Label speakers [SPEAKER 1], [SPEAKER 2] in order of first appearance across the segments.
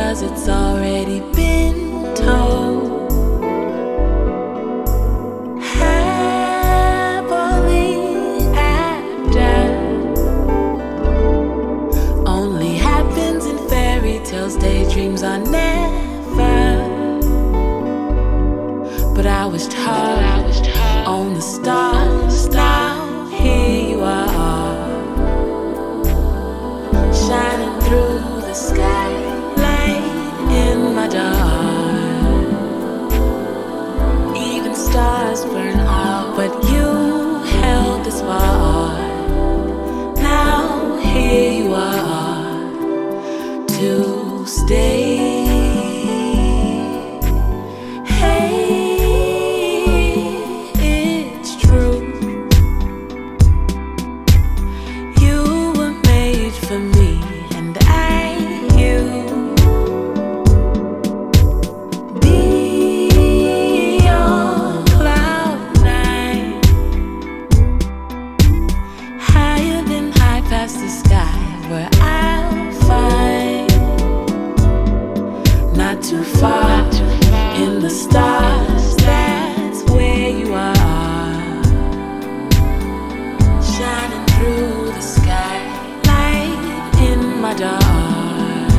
[SPEAKER 1] 'cause it's already been told. Happily after only happens in fairy tales, daydreams are never. But I was taught on the stars. Now here you are, shining through the sky, light in my dark. Even stars burn out, but you held this far. Now here you are to stay. For me and I, you be on cloud nine, higher than high past the sky, where I'll find not too far in the stars. That's where you are, shining through the sky, my dark.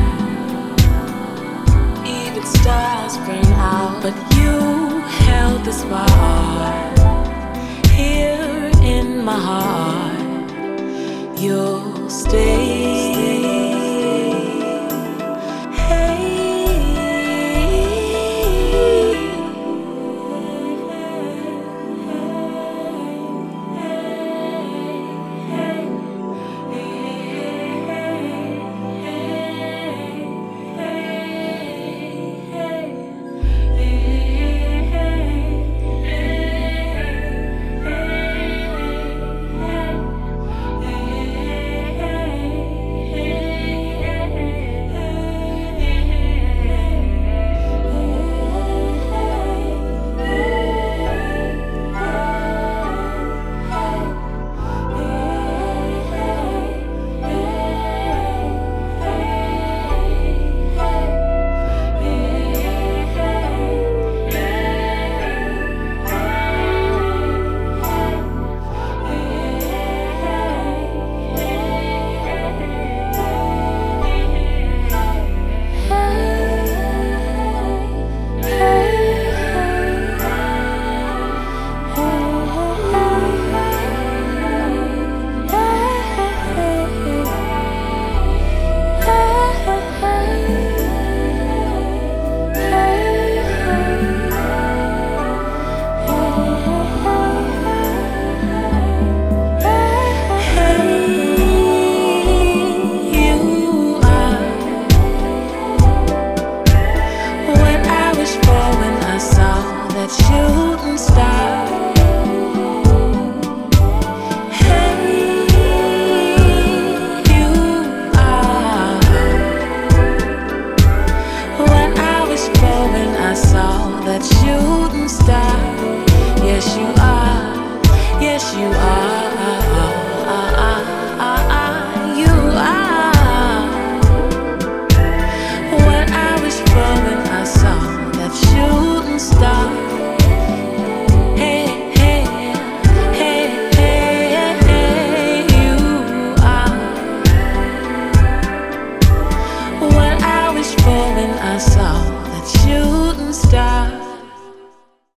[SPEAKER 1] Even stars burn out, but you held this far. Here in my heart, you'll stay.